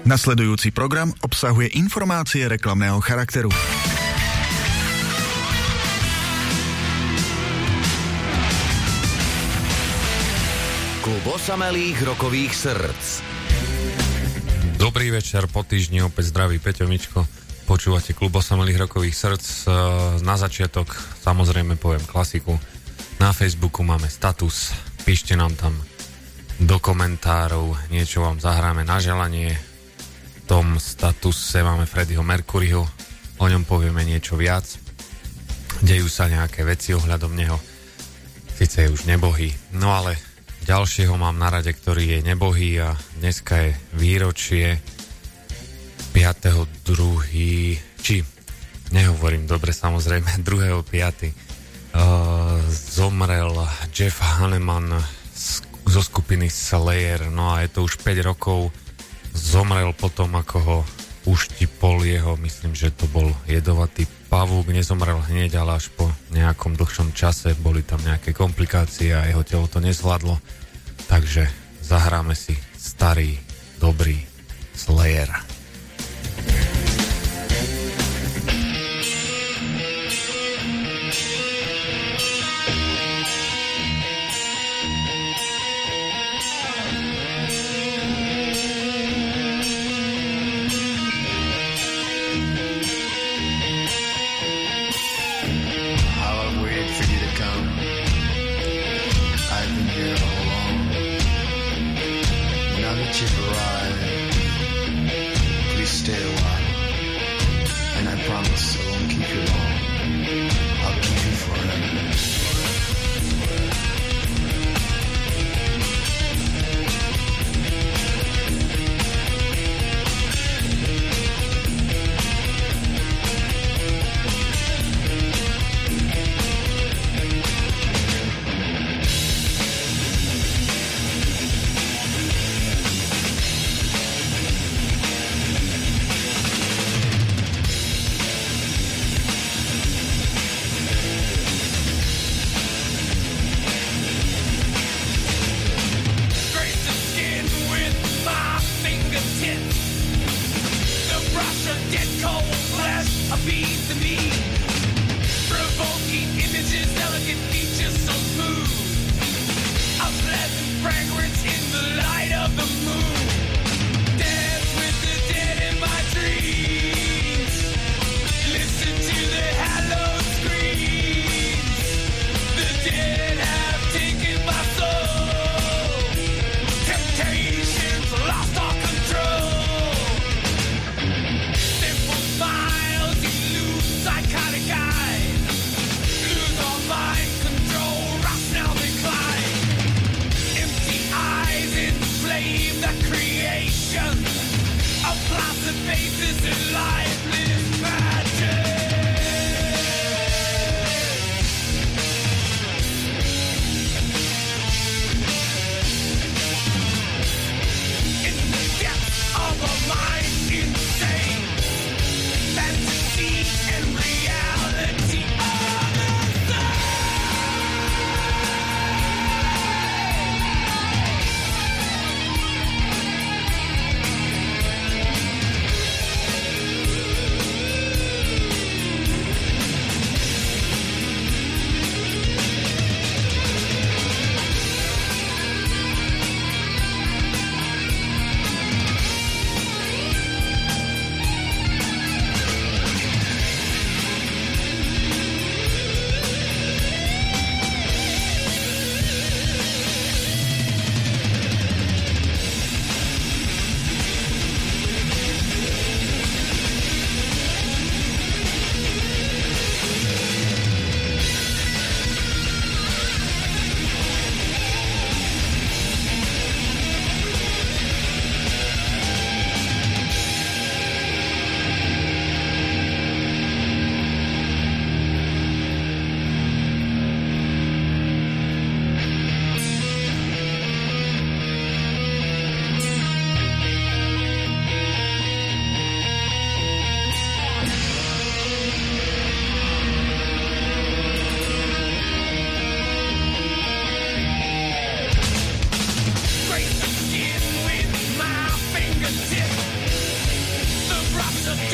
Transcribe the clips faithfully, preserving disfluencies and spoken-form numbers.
Nasledujúci program obsahuje informácie reklamného charakteru. Klub osamelých rokových srdc. Dobrý večer, po týždni opäť zdraví Peťo Mičko. Počúvate Klub osamelých rokových srdc. Na začiatok samozrejme poviem klasiku. Na Facebooku máme status, píšte nám tam do komentárov, niečo vám zahráme na želanie. V tom statuse máme Freddieho Mercuryho, o ňom povieme niečo viac. Dejú sa nejaké veci ohľadom neho, síce je už nebohý, no ale ďalšieho mám na rade, ktorý je nebohý a dneska je výročie piateho druhého či nehovorím dobre samozrejme, druhého piateho Uh, zomrel Jeff Hanneman z, zo skupiny Slayer, no a je to už päť rokov, zomrel potom, ako ho uštipol jeho, myslím, že to bol jedovatý pavúk, nezomrel hneď, ale až po nejakom dlhšom čase boli tam nejaké komplikácie a jeho telo to nezvládlo, takže zahráme si starý, dobrý Slayer.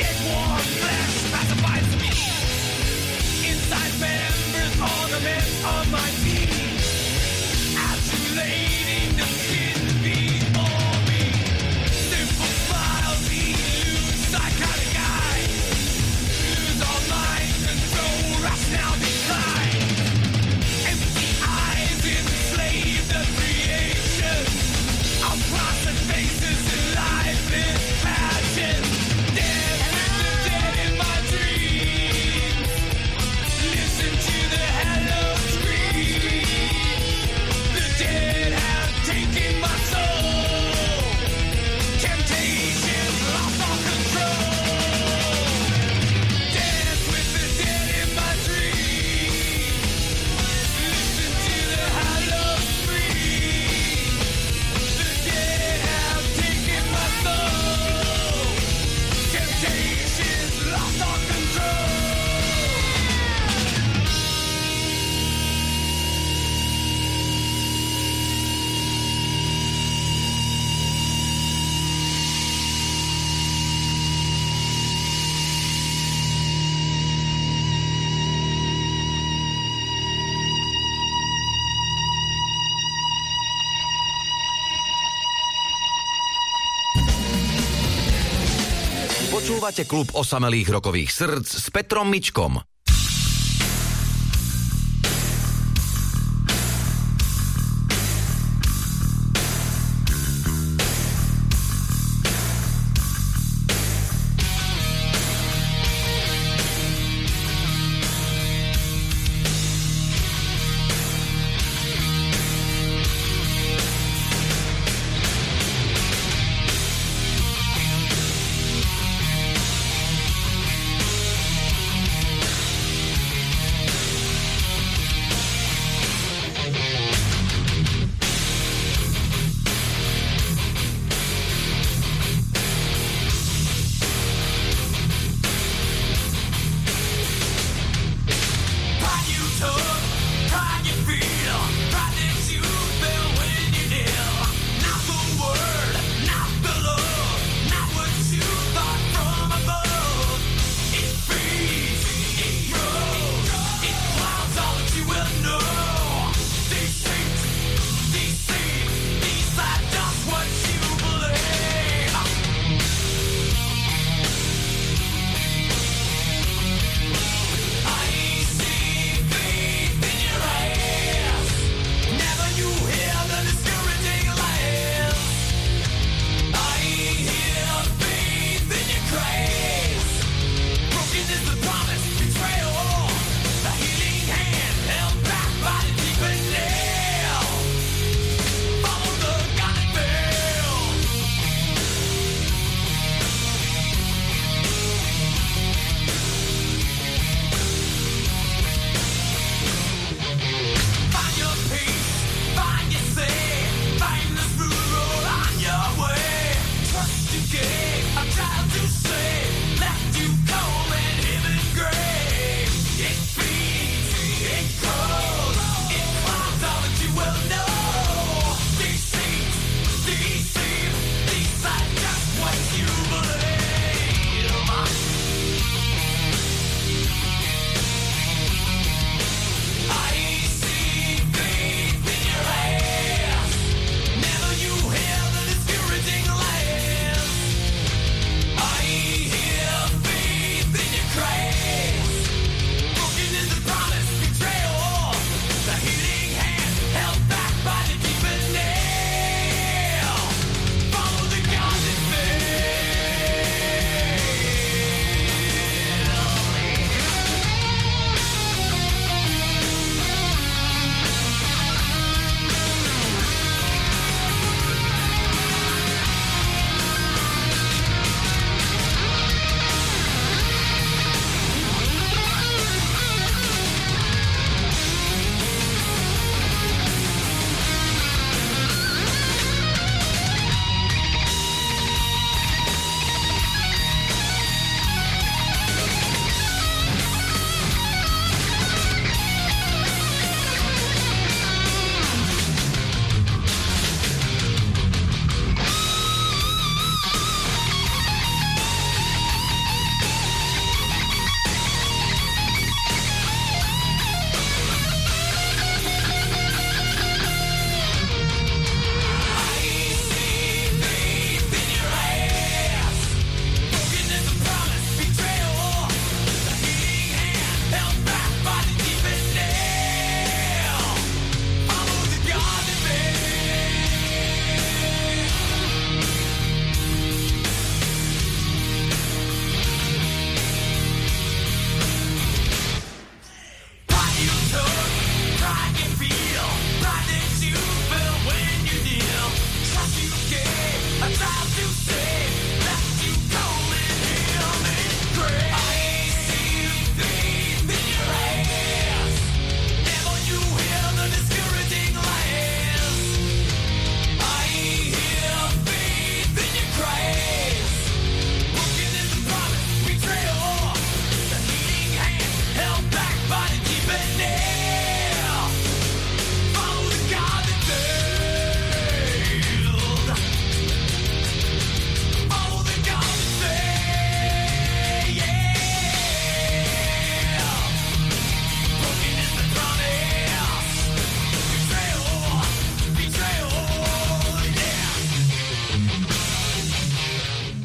Počúvate klub osamelých rokových srdc s Petrom Mičkom.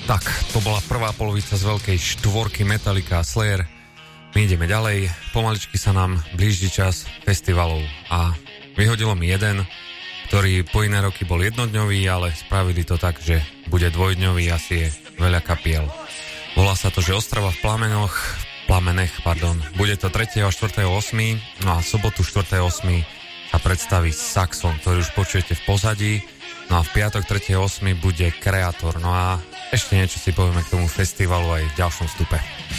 Tak, to bola prvá polovica z veľkej štvorky Metallica a Slayer. My ideme ďalej, pomaličky sa nám blíži čas festivalov a vyhodilo mi jeden, ktorý po iné roky bol jednodňový, ale spravili to tak, že bude dvojdňový, asi je veľa kapiel. Volá sa to, že Ostrava v plamenoch, plamenech, pardon. Bude to tretieho a štvrtého ôsmeho No a sobotu štvrtého ôsmeho sa predstaví Saxon, ktorý už počujete v pozadí. No a v piatok tretieho ôsmeho bude Kreator. No a ešte niečo si povieme k tomu festivalu aj v ďalšom vstupe.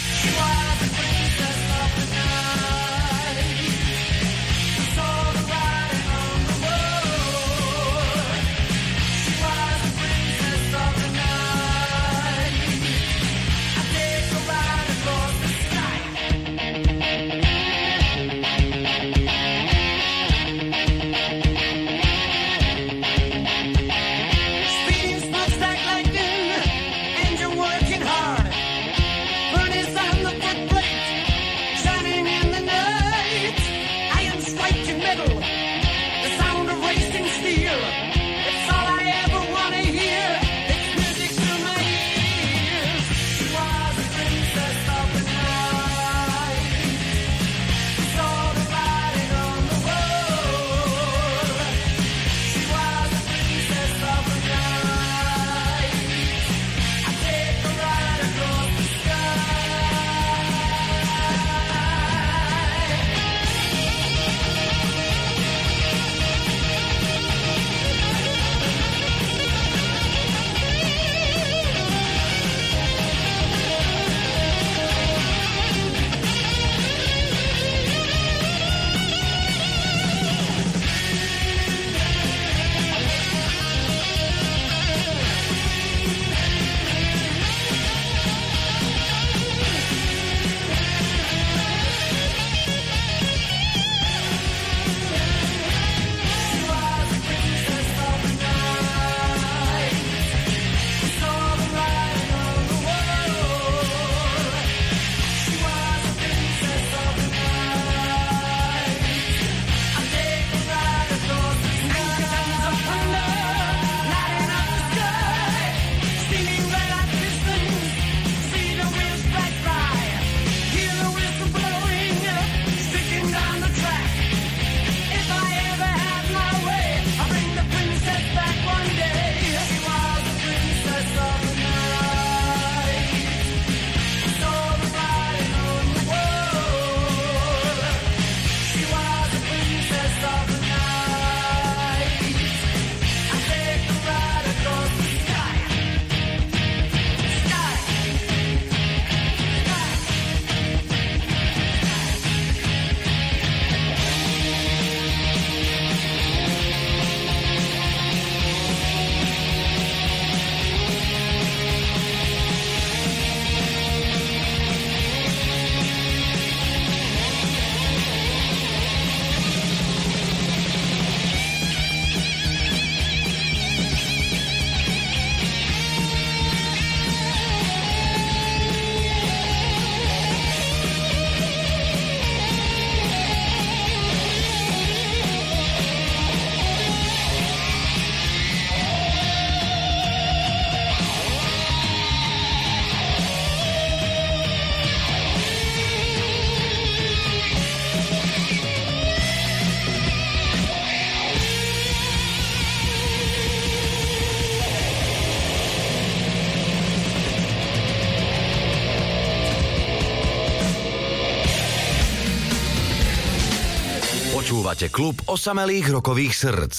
Počúvate klub osamelých rokových srdc.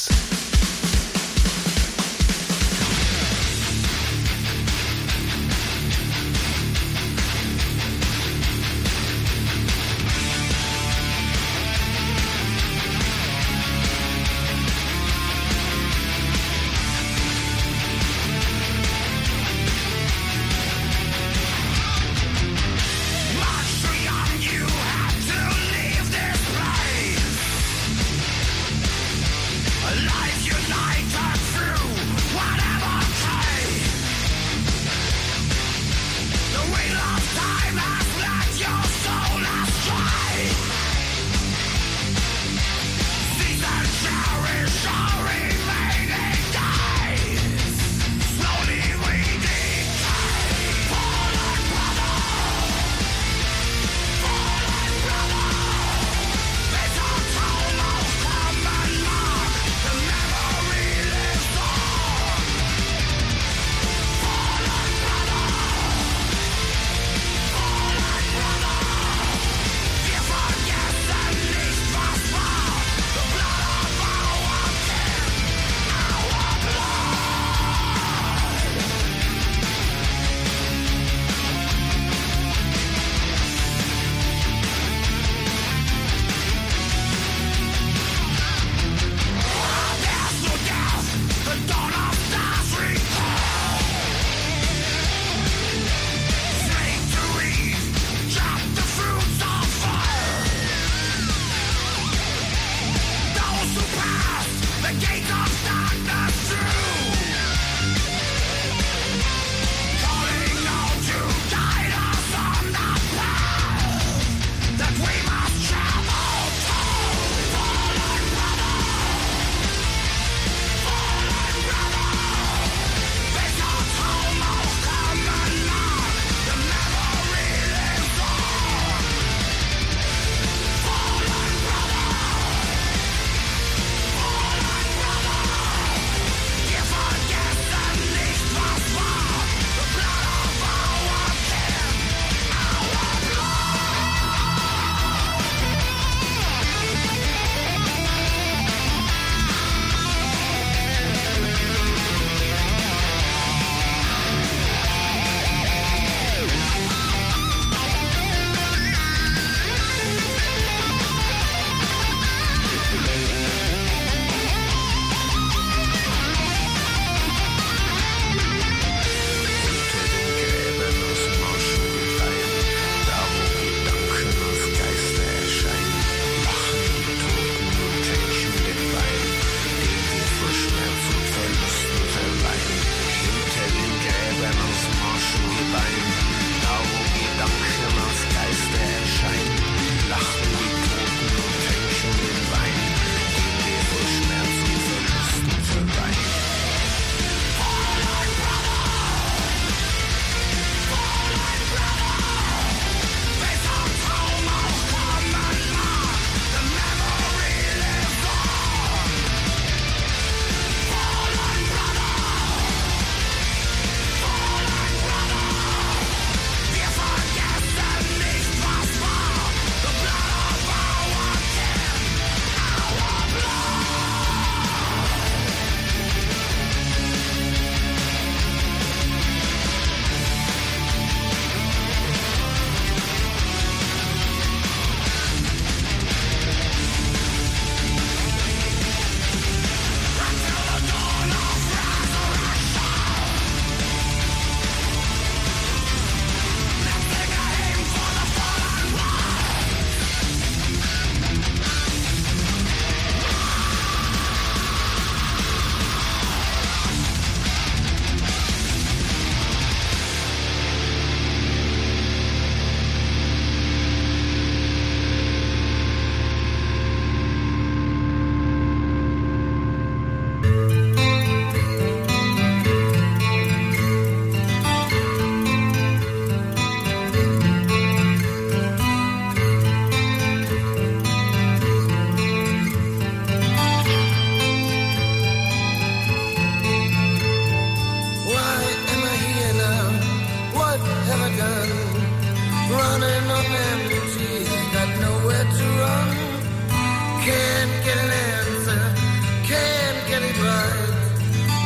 Life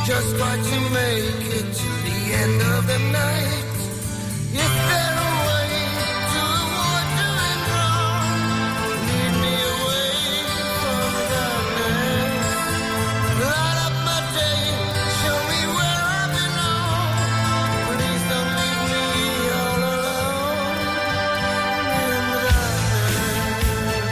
just try to make it to the end of the night. Is there a way to avoid doing wrong? Lead me away from the darkness. Light up my day, show me where I belong. Please don't leave me all alone in the darkness.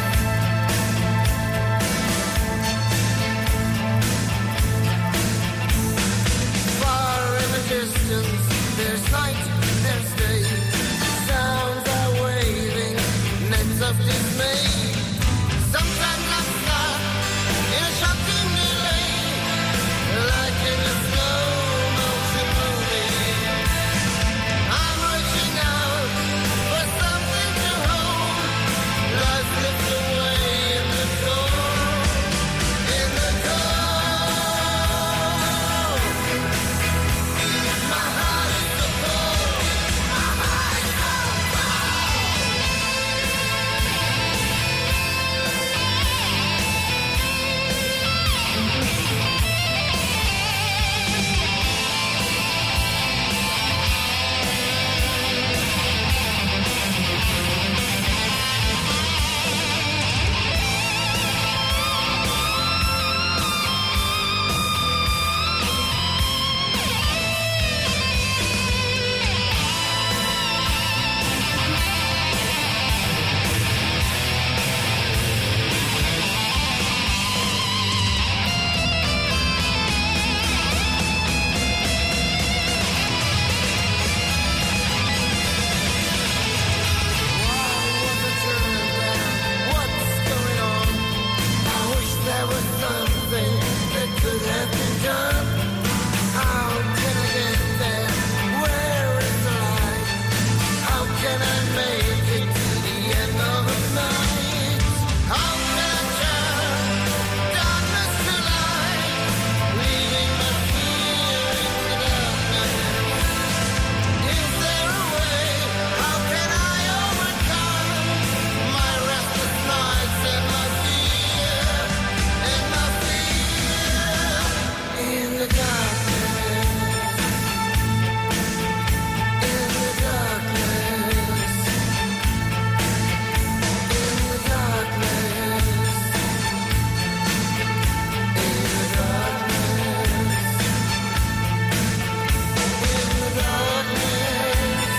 Far in the distance, there's light, there's day. Sounds are waving, nets of dismay. Sometimes I stop in a shocking delay, like in a slow motion movie. I'm reaching out for something to hold. Life slips away in the cold, in the cold. My heart is so cold, my heart is so What's going on? I wish there was something that could have been done. How can I get there? Where is the light? How can I make it to the end of the night? How can I turn darkness to light, leaving my fear in the darkness? Is there a way? How can I overcome my restless nights and my fear, and my fear in the darkness, in the darkness, in the darkness, in the darkness, in the darkness.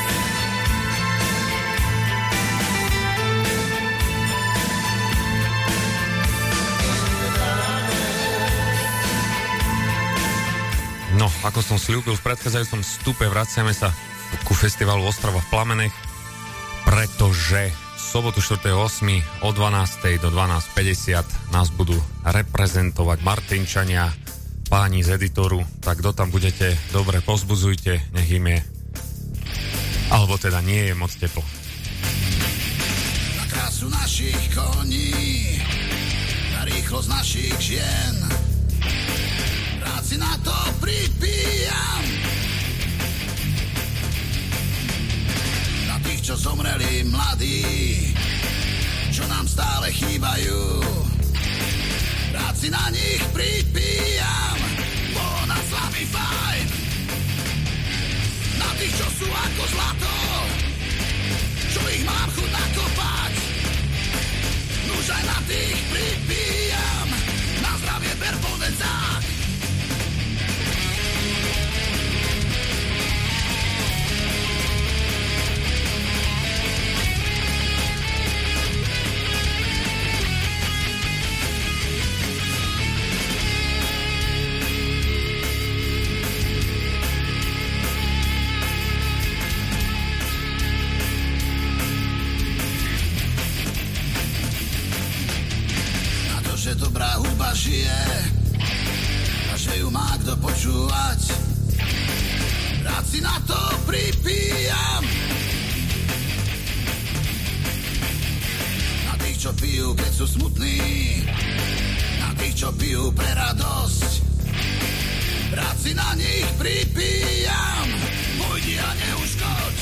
No, ako som slúbil v predchádzajúcom vstupe, vraciame sa ku festivalu Ostrava v plamenech, pretože v sobotu štvrtého ôsmeho od dvanástej do dvanásť päťdesiat nás budú reprezentovať Martinčania, páni z editoru, tak kto tam budete, dobre pozbudzujte, nech im je, alebo teda nie je moc teplo. Na krásu našich koní, na rýchlosť našich žien, rád si na to pripíjam. Na tých, čo zomreli mladí, čo nám stále chýbajú, rád si na nich pripíjam. Bolo nám s vami fajn. Na tých, čo sú ako zlato, čo ich mám chuť nakopať, nuž aj na tých pripíjam. Na zdravie Berbonecák. Že dobrá hudba žije a že ju má kto počúvať, rád si na to pripíjam. Na tých, čo pijú, keď sú smutní, na tých, čo pijú pre radosť, rád si na nich pripíjam. Pôjdi a neuškoď.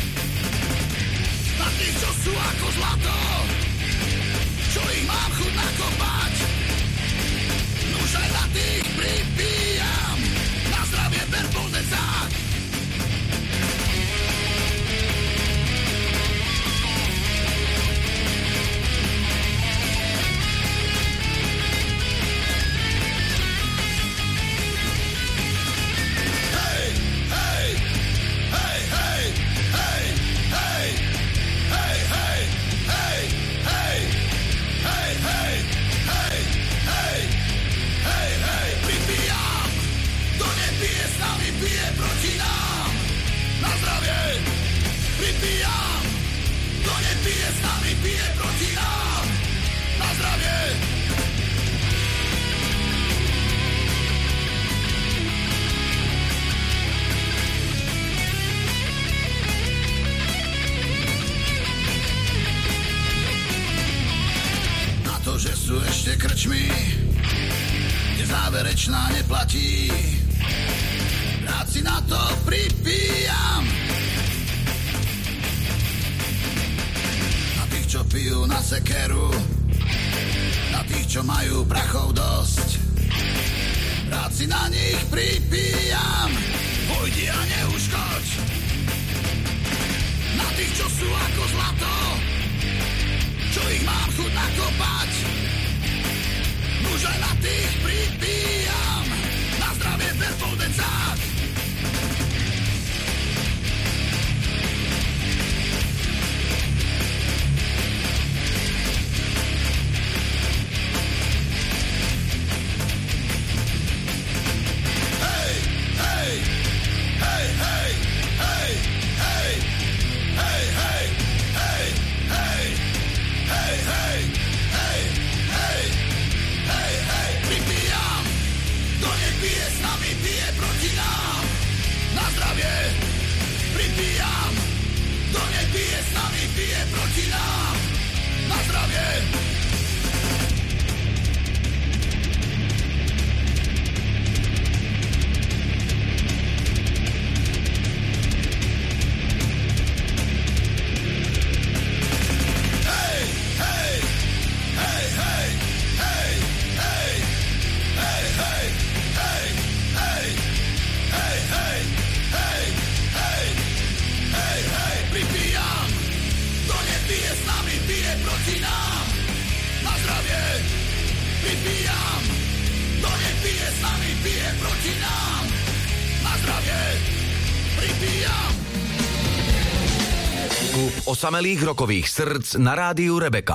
Na tých, čo sú ako zlato, čo ich mám chuť nakopať, nuž aj na tých pripíjam. decák. Krčmi, kde záverečná neplatí. Rád si na to pripíjam. Na tých, čo pijú na sekeru, na tých, čo majú prachov dosť. Rád si na nich pripíjam. Pojdi a neuškoď. Na tých, čo sú ako zlato, čo ich mám chuť nakopať. Už aj na tých pripíjam. Na zdravie perpodecák. Hej, hej, hej, hej, hej, hej, hej, hej, hej, hej, hej, hej, hej, hej. Hej, hej, pripíjam. Kto nepije s nami, pije proti nám. Na zdravie. Pripíjam. Kto nepije s nami, pije proti nám. Na zdravie. Osamelých rokových srdc na rádiu Rebeka.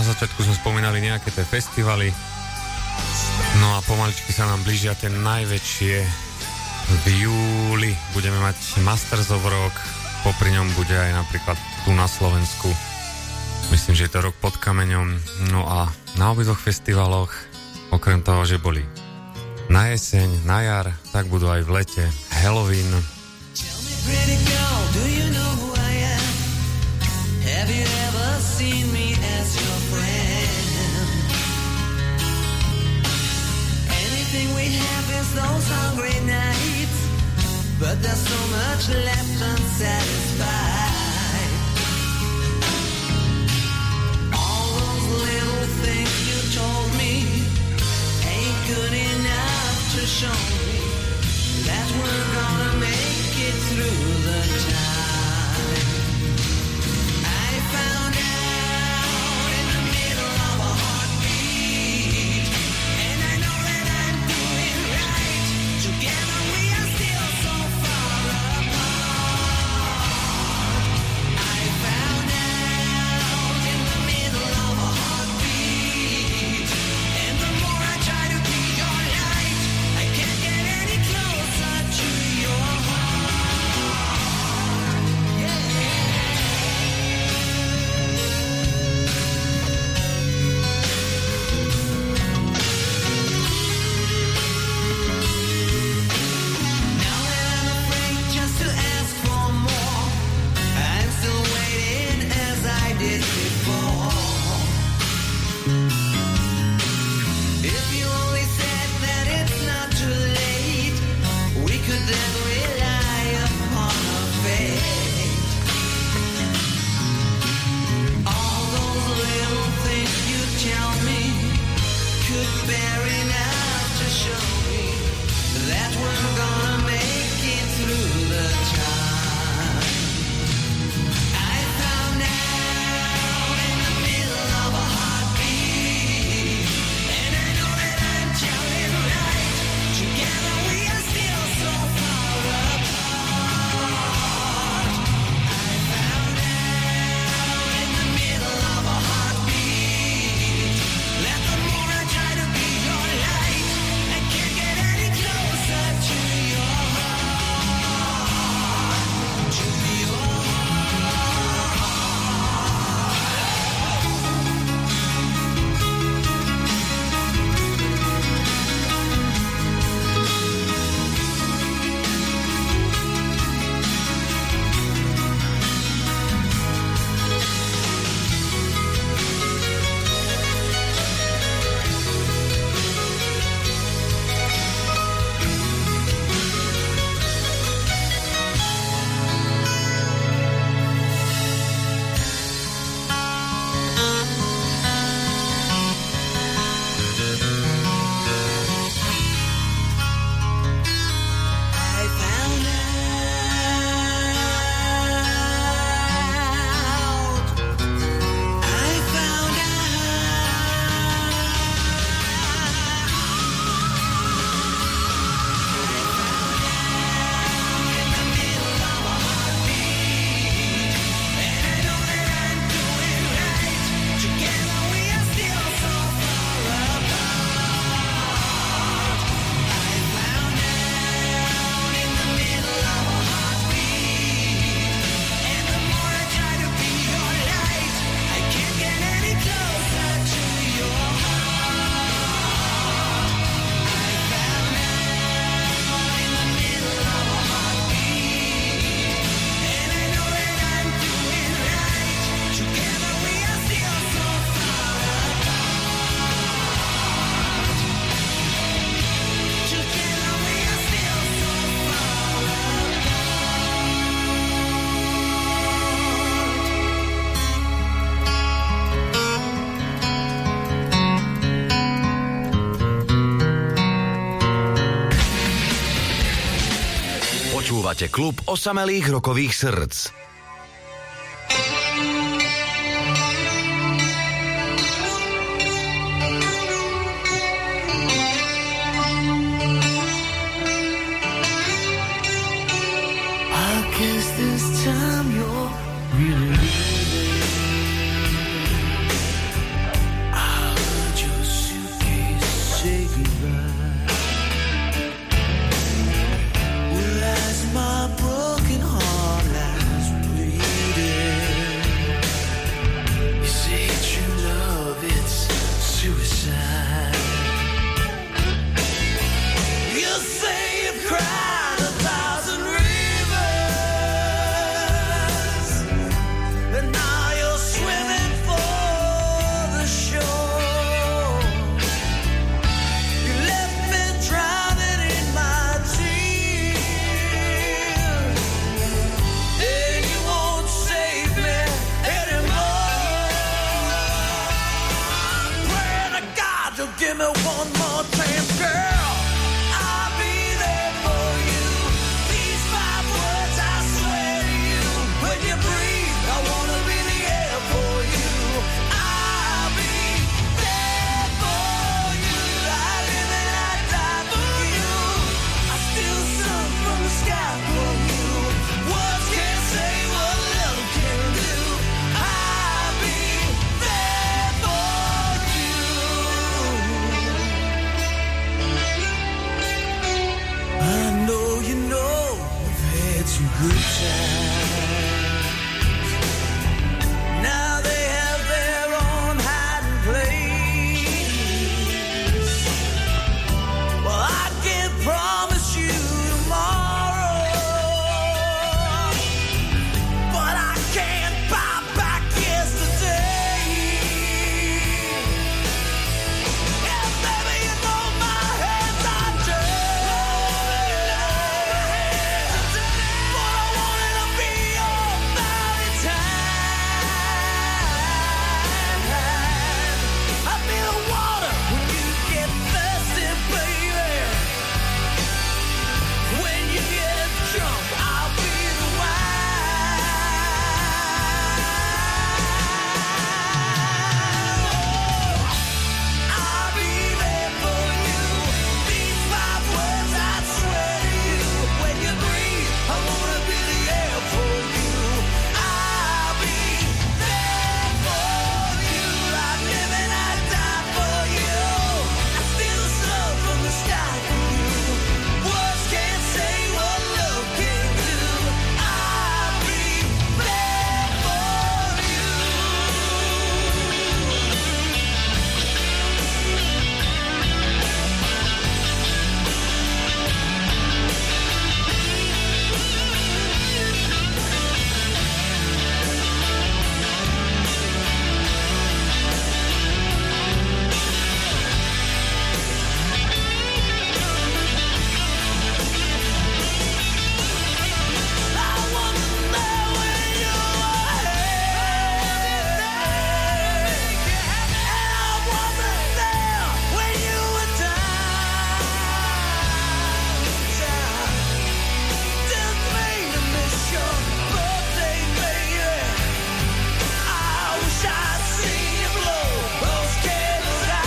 na začiatku sme spomínali nejaké tie festivaly. No a pomaličky sa nám blížia tie najväčšie. V júli budeme mať Masters of Rock, popri ňom bude aj napríklad tu na Slovensku. Myslím, že je to Rok pod kameňom. No a na obidvoch festivaloch, okrem toho, že boli na jeseň, na jar, tak budú aj v lete Halloween. Pretty girl, do you know who I am? Have you ever seen me as your friend? Anything we have is those hungry nights, but there's so much left unsatisfied. All those little things you told me ain't good enough to show me that we're gonna make it through the time. I found out in the middle of a heartbeat, and I know that I'm doing right. Together we are still so far apart. I found out in the middle of a heartbeat, and the more I try to be your light, I can't get any closer to your heart. Yeah. Now that I'm afraid just to ask for more, I'm still waiting as I did before. If you only said that it's not too late, we could then rely upon a fate. All those little things you tell me could bear enough to show me that we're gonna make it through the time. I found out in the middle of a heartbeat, and I know that I'm telling right. Together we are still so far apart. I found out in the middle of a heartbeat that the more I try to be your light, I can't get any closer to your heart, to your I found out. I found out in the middle of a heartbeat, and I know that I'm doing right. Together we are still so far apart. I found out in the middle of a heartbeat, and the more I try to be your light, I can't get any closer to your heart. I found out in the middle of a heartbeat, and I know that I'm doing right. Together we are still so far apart. Together we are still so far Počúvate klub osamelých rokových srdc. I guess this time you're really leaving. time. You say you've cried a thousand rivers, and now you're swimming for the shore. You left me drowning in my tears, and you won't save me anymore. I'm praying to God you'll give me one more chance, girl. I'll be there for you. These five words I swear to you. When you breathe, I wanna be the air for you. I'll be there for you. I live and I die for you. I steal sun from the sky for you. Words can't say what love can do. I'll be there for you. I know you know we've had some good times. Now they have their own hiding place. Well, I can't promise you tomorrow, but I can't buy back yesterday. Yeah, baby, you know my hands are dirty, but I wanted to be your Valentine. I'll be the water when you get thirsty, baby. When you get drunk, I'll be the wine. I'll be there for you. These five words I swear to you. When you breathe, I wanna be the air for you. I'll be there for you. I live and I die for you. I steal the sun from the sky for you. Words can't say what love can do. I'll be there for you. I wasn't there when you were here, and I wasn't there when you were down. Didn't mean to miss your birthday, baby. I wish I'd seen you blow those candles out.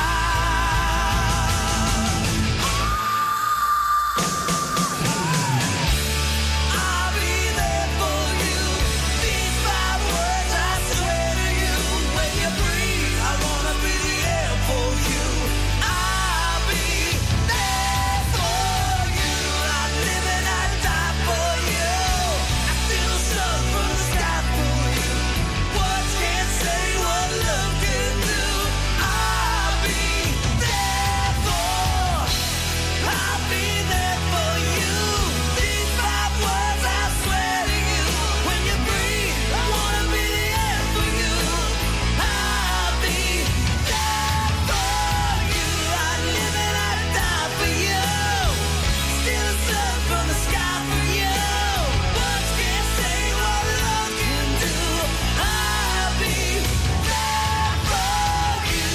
I'll be there for you. These five words I swear to you. When you breathe, I wanna be the air for you. I'll be there for you. I live and I die for you. I steal the sun from the sky for you. Words can't say what love can do. I'll be there for. I'll be there for you. These five words I swear to you. When you breathe, I wanna be the air for you. I'll be there for you. I live and I die for you. Steal the sun from the sky for you. Words can't say what love can do. I'll be there for you.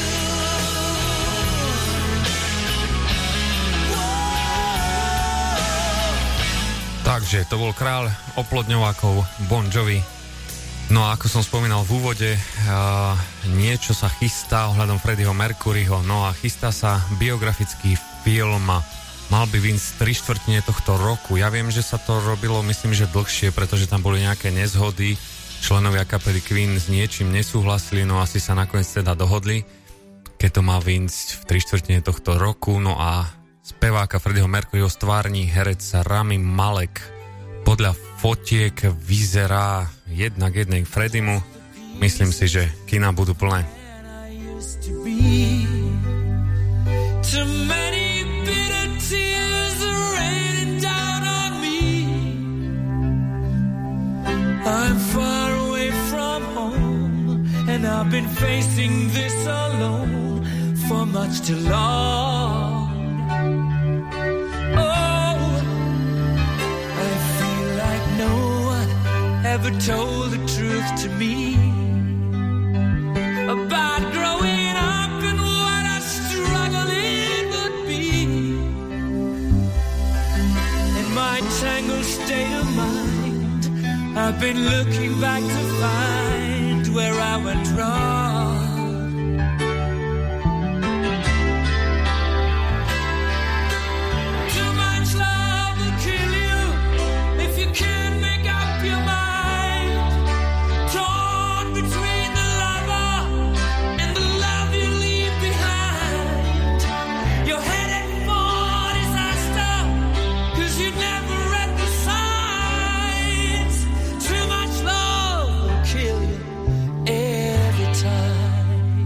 Whoa. Takže to bol kráľ oplodňovákov Bon Jovi. No a ako som spomínal v úvode, uh, niečo sa chystá ohľadom Freddieho Mercuryho. No a chystá sa biografický film. Mal by vyjsť tri štvrtine tohto roku. Ja viem, že sa to robilo, myslím, že dlhšie, pretože tam boli nejaké nezhody. Členovia kapely Queen s niečím nesúhlasili, no asi sa nakoniec teda dohodli, keď to má vyjsť v tri štvrtine tohto roku. No a speváka Freddieho Mercuryho stvárni herec Rami Malek. Podľa fotiek vyzerá jednak jednej Freddiemu. Myslím si, že kina budú plné. To be Too many bitter tears are raining down on me. I'm far away from home, and I've been facing this alone for much too long. Oh, I feel like no one ever told the truth to me about growing up and what a struggle it would be. In my tangled state of mind, I've been looking back to find where I went wrong. Too much love will kill you if you can't make up your mind. Torn between the lover and the love you leave behind. You're headed for disaster, 'cause you never read the signs. Too much love will kill you every time.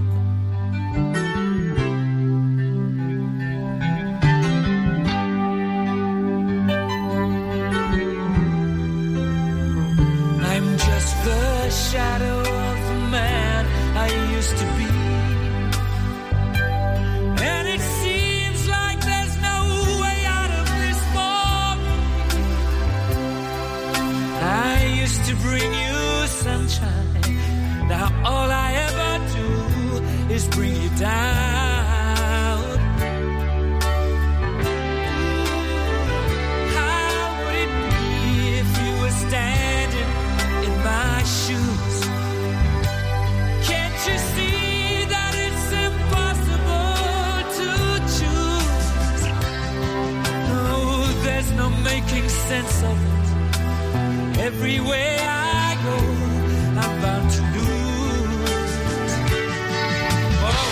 I'm just the shadow of the man I used to be, and it seems like there's no way out of this for me. I used to bring you sunshine, now all I ever do is bring you down. How would it be if you were standing in my shoes? Can't you see that it's impossible to choose? No, there's no making sense of it. Everywhere I go, I'm bound to lose. Oh,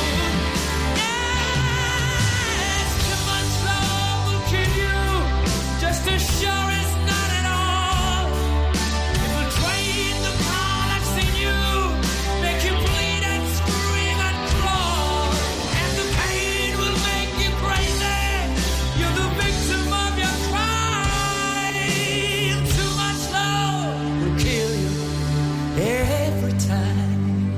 yes, too much love will kill you, just as sure as not at all. It will drain the power that's in you, make you bleed and scream and crawl, and the pain will make you crazy. You're the victim of your crime. Too much love will kill you every time.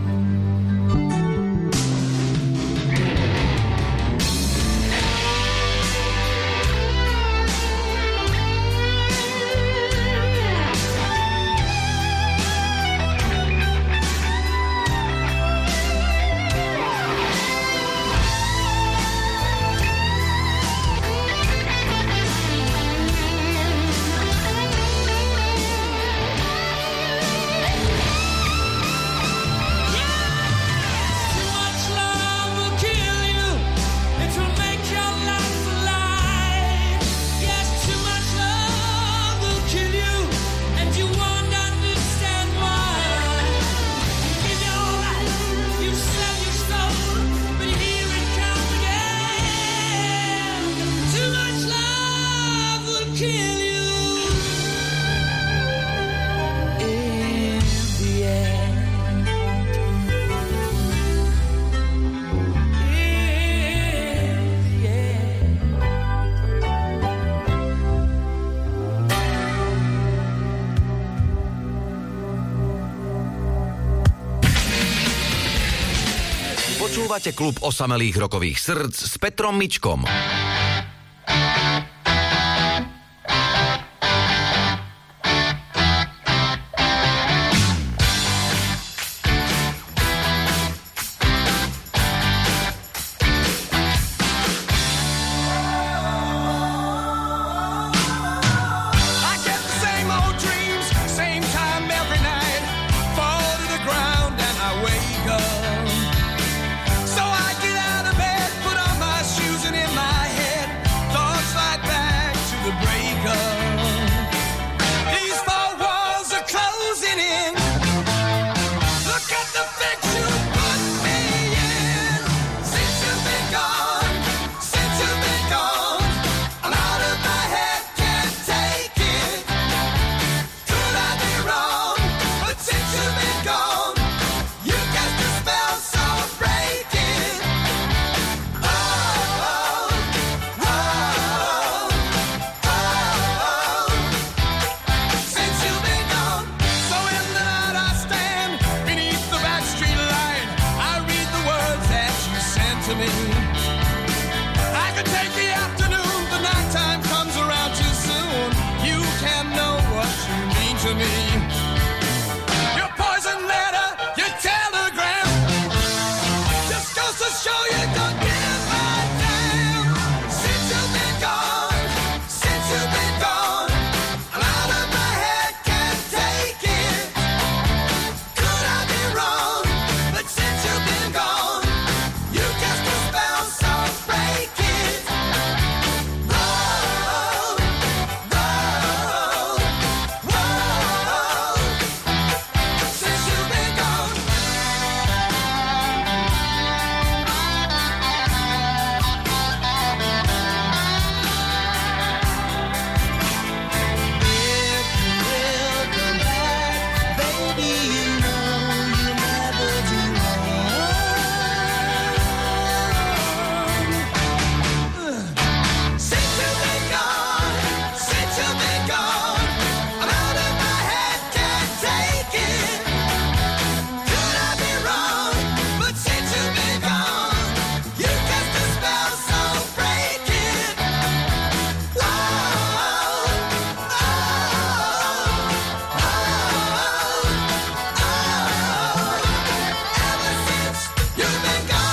Too much love will kill you. It will make your life alive. Yes, too much love will kill you, and you won't understand why. You give your life, you sell your soul, but here it comes again. Too much love will kill you in the end. Počúvate klub osamelých rokových srdc s Petrom Mičkom. I get the same old dreams, same time every night. Fall to the ground and I wake up. So I get out of bed, put on my shoes, and in my head I could take the afternoon, the nighttime comes around too soon. You can know what you mean to me. Your poison letter, your telegram, just goes to show you don't give a damn. Since you've been gone, since you've been gone, I'm out of my head, can't take it. Could I be wrong? But since you've been gone, you cast a spell, so break it. Whoa, whoa, whoa. Since you've been gone. If you will come back, baby, you know you'll never do wrong. Since you've been gone, since you've been gone, I'm out of my head, can't take it. Could I be wrong? But since you've been gone, you cast a spell, so break it. Whoa, oh, oh, oh. Ever since you've been gone.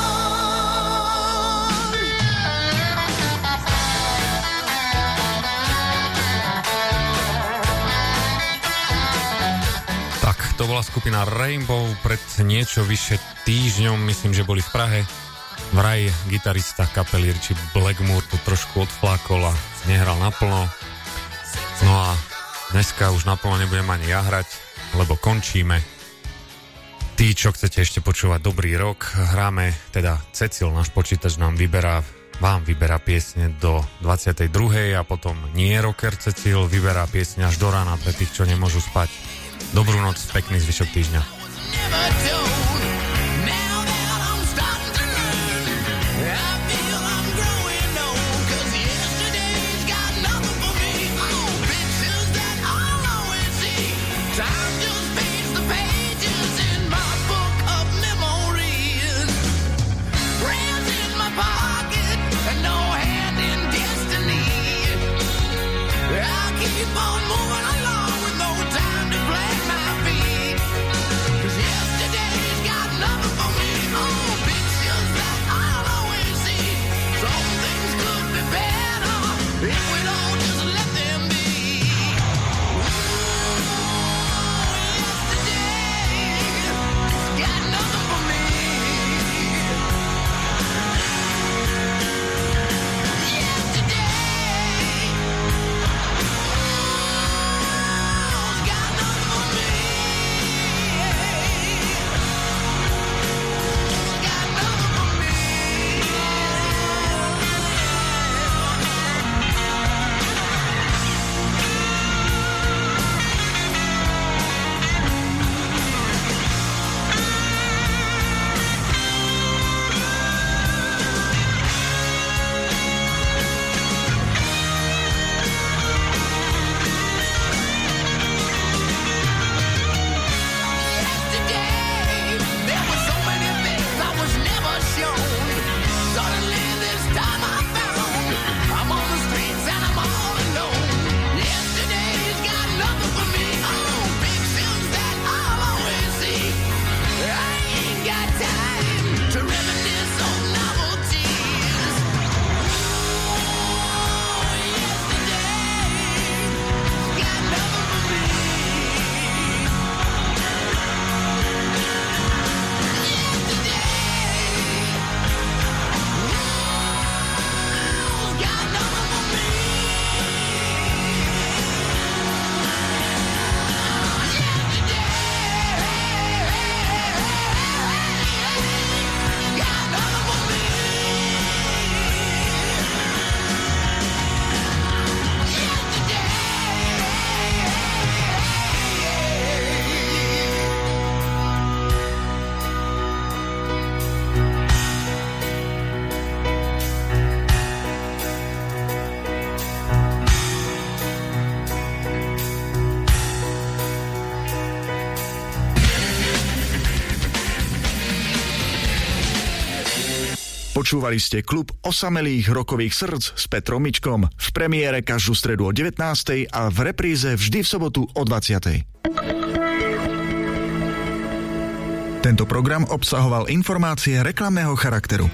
Tak, to bola skupina Rainbow pred niečo vyše týždňom, myslím, že boli v Prahe. Vraj gitarista kapely Richie Blackmore tu trošku odflákol a nehral naplno. No a dneska už naplno nebudem ani ja hrať, lebo končíme. Tí, čo chcete ešte počúvať dobrý rok, hráme, teda Cecil, náš počítač nám vyberá, vám vyberá piesne do dvadsiatej druhej a potom nie rocker Cecil vyberá piesne až do rána pre tých, čo nemôžu spať. Dobrú noc, pekný zvyšok týždňa. Never told. Now that I'm starting to learn, I feel I'm growing old. 'Cause yesterday's got nothing for me. Oh, pictures that I'll always see. Time just fades the pages in my book of memories. Prayers in my pocket and no hand in destiny. I'll keep on moving along with no time to plant my feet. 'Cause yesterday's got nothing for me. Oh, pictures that I'll always see. Some things could be better if we'd all just let them be. Ooh, yesterday's got nothing for me. Yesterday. Počúvali ste klub osamelých rokových srdc s Petrom Mičkom v premiére každú stredu o devätnástej a v repríze vždy v sobotu o dvadsiatej. Tento program obsahoval informácie reklamného charakteru.